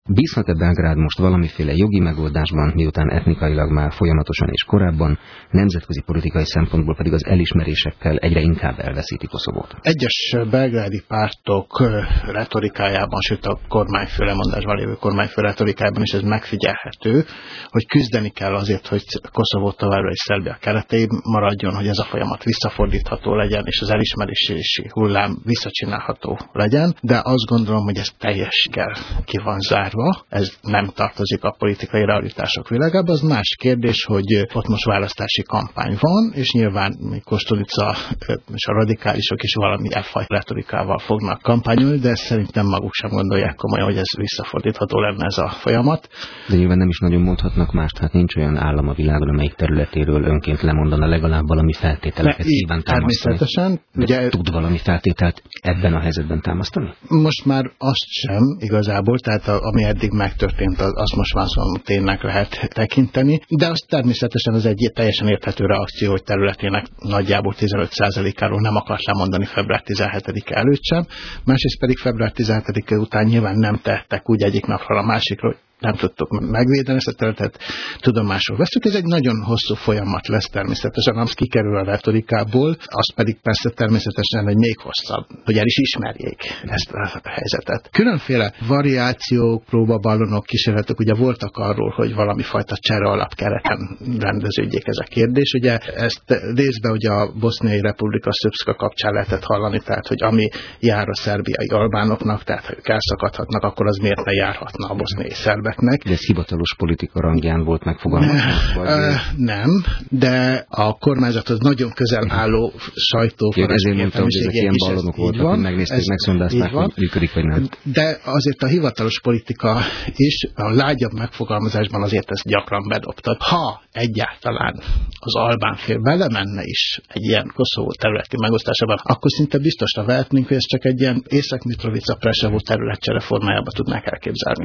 Bízhat-e Belgrád most valamiféle jogi megoldásban, miután etnikailag már folyamatosan és korábban, nemzetközi politikai szempontból pedig az elismerésekkel egyre inkább elveszíti Koszovót? Egyes belgrádi pártok retorikájában, sőt a kormányfő lemondásban lévő kormányfő retorikájában is ez megfigyelhető, hogy küzdeni kell azért, hogy Koszovó továbbra is Szerbia keretei maradjon, hogy ez a folyamat visszafordítható legyen, és az elismerési hullám visszacsinálható legyen, de azt gondolom, hogy ez teljességgel ki van zárva. Ez nem tartozik a politikai realitások világába. Az más kérdés, hogy ott most választási kampány van, és nyilván Kostunica és a radikálisok is valami fajta retorikával fognak kampányolni, de szerintem maguk sem gondolják komolyan, hogy ez visszafordítható lenne ez a folyamat. De nyilván nem is nagyon mondhatnak mást, hát nincs olyan állam a világon, amelyik területéről önként lemondana legalább valami feltételeket kíván támasztani. Természetesen. Ugye tud valami feltételt ebben a helyzetben támasztani? Most már azt sem igazából, tehát ami eddig megtörtént, azt most már tényleg lehet tekinteni, de az természetesen az egy teljesen érthető reakció, hogy területének nagyjából 15%-áról nem akart lemondani február 17-e előtt sem, másrészt pedig február 17-e után nyilván nem tettek úgy egyik napról a másikról, nem tudtuk megvédeni ezt a területet, tudomásról vesztük. Ez egy nagyon hosszú folyamat lesz természetesen, az kikerül a retorikából, az pedig persze természetesen egy még hosszabb, hogy el is ismerjék ezt a helyzetet. Különféle variációk, próbaballonok, kísérletek ugye voltak arról, hogy valami fajta csere alapkereten rendeződjék ez a kérdés. Ugye ezt részben ugye a Boszniai Republika Srpska kapcsán lehetett hallani, tehát hogy ami jár a szerbiai albánoknak, tehát ha ők elszakadhatnak, akkor az miért ne járhatna a boszniai szerbeknek. De ez hivatalos politika rangján volt megfogalmazva? Nem, de a kormányzathoz nagyon közel álló sajtóforrások értelmiségek is ez így van. Megnézték, megszondázták, hogy működik vagy nem. De azért a hivatalos politika is a lágyabb megfogalmazásban azért ezt gyakran bedobta. Ha egyáltalán az albán fél belemenne is egy ilyen Koszovó területi megosztásában, akkor szinte biztosra vehetnénk, hogy ez csak egy ilyen Észak-Mitrovica-Preševo területcsere formájában tudnák elképzelni.